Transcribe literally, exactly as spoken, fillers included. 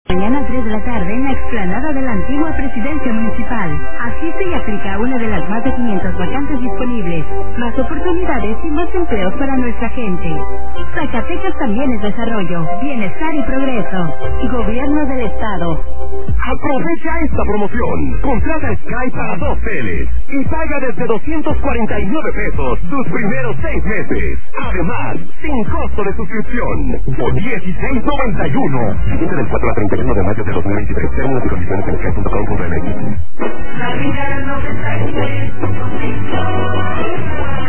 Mañana a tres de la tarde en la explanada de la antigua Presidencia Municipal. Asiste y aplica a una de las más de quinientas vacantes disponibles. Más oportunidades y más empleos para nuestra gente. Zacatecas también es desarrollo, bienestar y progreso. Gobierno del Estado. Aprovecha esta promoción. Contrata Sky para dos teles y paga desde doscientos cuarenta y nueve pesos tus primeros seis meses. Además, sin costo de suscripción. Por dieciséis noventa y uno. Siguiente del cuatro a treinta y uno de mayo de dos mil veintitrés. Términos y condiciones en sky punto com punto m x.